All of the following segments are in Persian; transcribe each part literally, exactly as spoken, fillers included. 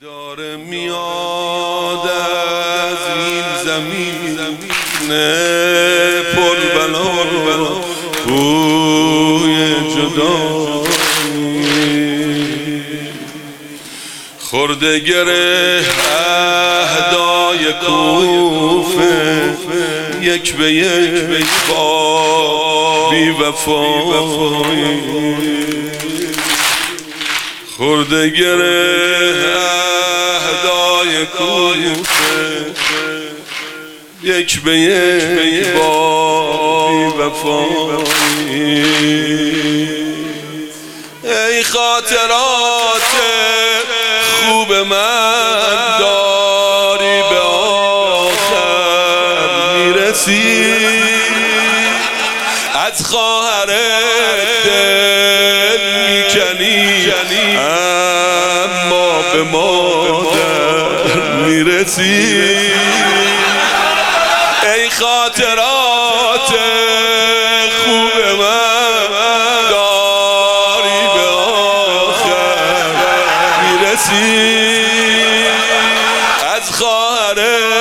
داره میاد از این زمین پر بلا بوی جدایی خورده گره اهدای کوفه یک به یک با بی وفایی خورده گره اهدای کوفه یک به یک با بی وفایی ای خاطرات خوب من داری به آخر میرسی از خواهر دل میکنی اما به مادر میرسی ای خاطرات خوب من داری به آخر میرسی از خواهر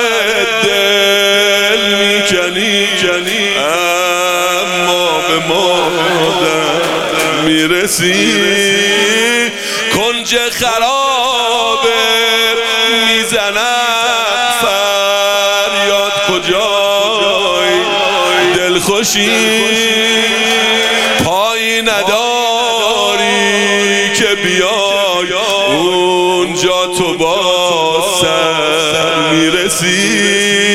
دل میکنی اما به مادر میرسی کنج خرابه میزنم فریاد کجای دلخوشی پایی نداری که بیای اونجا تو با سر میرسی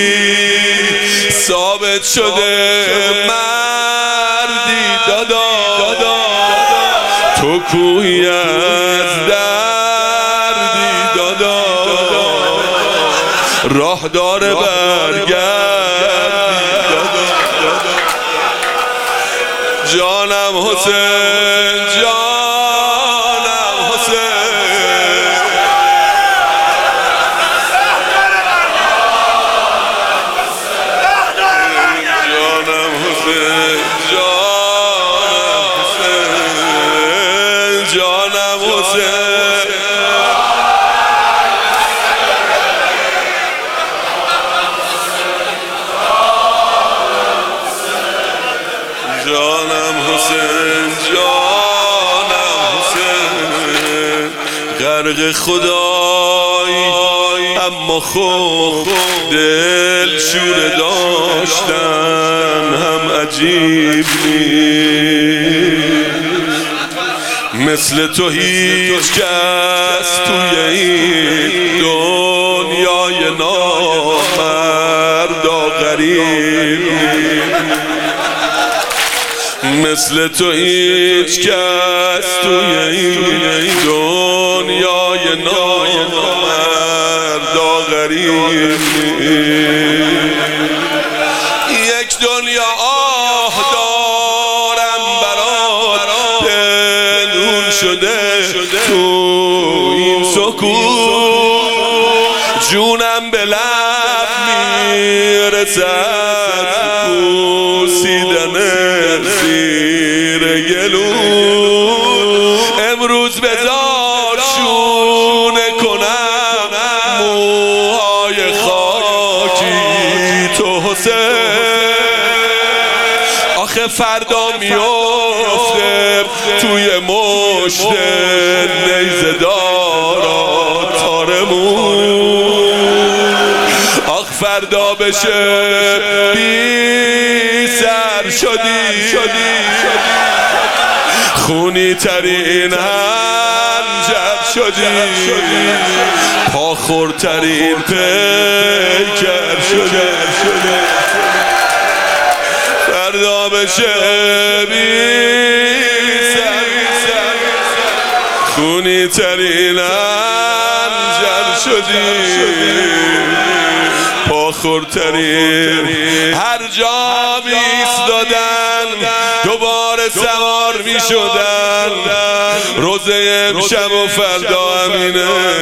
ثابت شده مردی دادا تو کوهی از دردی دادا راه داره برگردی دادا جانم حسین جانم حسین جانم حسین جانم حسین جانم حسین جانم حسین جانم حسین غرق خدای اما خود دل شوره داشتن هم عجیب نیست مثل تو هیچ کس توی این دنیای نامرد و غریب مثل تو هیچ کس توی این دنیای نامرد و غریب یک دنیا آه دارم برات پنهون شده تو این سکوت جونم به لب میرسد بوسیدن زیر گلو امروز بذار شونه کنم موهای خاکی تو حسین آخه فردا میفته توی مشت نیزه دارا تارمون آخ فردا بشه بی سر شدی خونی ترین هنجر شدی پاخورترین پیکر شدی فردا بشه بی سر خونی ترین هنجر شدی پاخورترین هر جا میستادن دوباره سوار میشدن روزه امشب و فردا امینه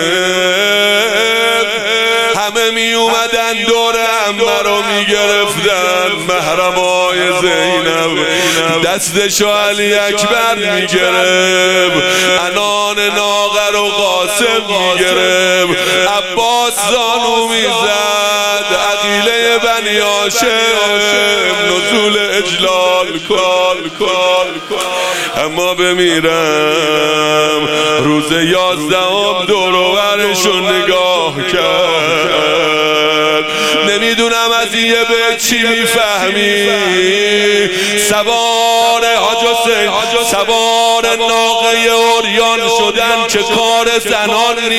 همه می اومدن دور عمه رو می گرفتن محرمای زینب دستشو علی اکبر می گرفت انان ناغر و قاسم می گرفت عباس زانو میزد عقیله بنی هاشم نزول اجلال کن اما بمیرم روز یازدهم دور و برشو نگاه کرد. نمیدونم از این یه به چی میفهمی سوار حاج حسین سوار ناقه اوریان شدن که کار زنان نی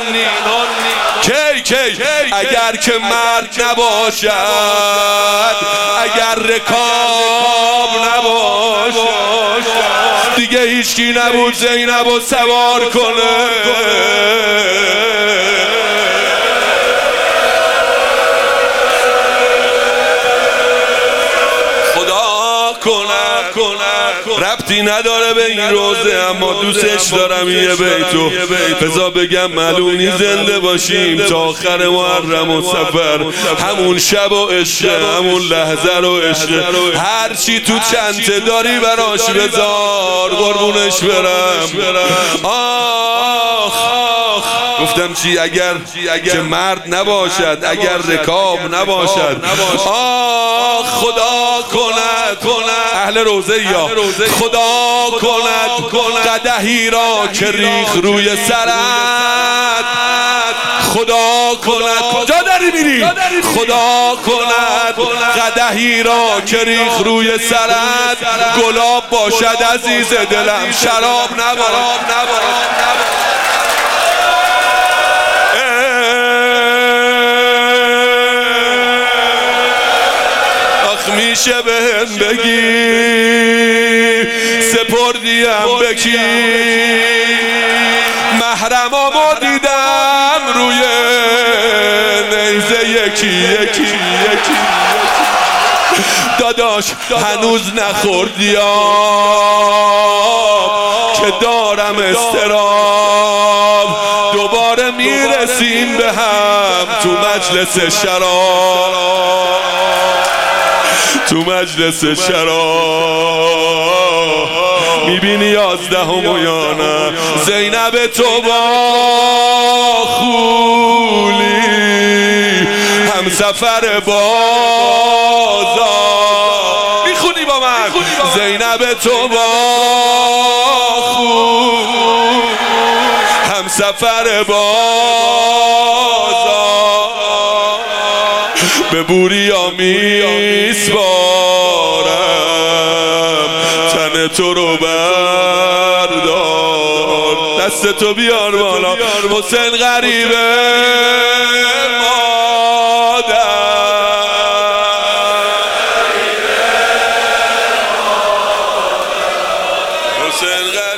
کی کی اگر که مرد نباشد اگر رکاب نباشد دیگه هیچکی نبود زینب رو سوار کنه. ربطی نداره به این روزه اما دوستش دارم یه بیتو بذار بگم ملونی زنده باشیم تا آخر محرم و سفر همون شب و عشق همون لحظه رو عشق هر چی تو چنته داری براش بذار قربونش برم. آخ گفتم چی اگر که مرد نباشد اگر رکاب نباشد آه خدا کند اهل روزه یا خدا کند قدحی را که ریخ روی سرت خدا کند کجا داری میری خدا کند قدحی را که ریخ روی سرت گلاب باشد عزیز دلم شراب نبارد میشه به هم بگی سپردیم بکی محرمامو دیدم روی نیزه یکی یکی یکی داداش هنوز نخوردی آب که دارم استراب دوباره میرسیم به هم تو مجلس شراب تو مجلس شراب میبینی یازدهم و یا نه زینب تو با خولی هم سفر بازار میخونی با من زینب تو با خولی هم سفر بازار به بوریا میسپارم تن تو رو بردار دست تو بیار بالا حسین غریبه مادر حسین غریبه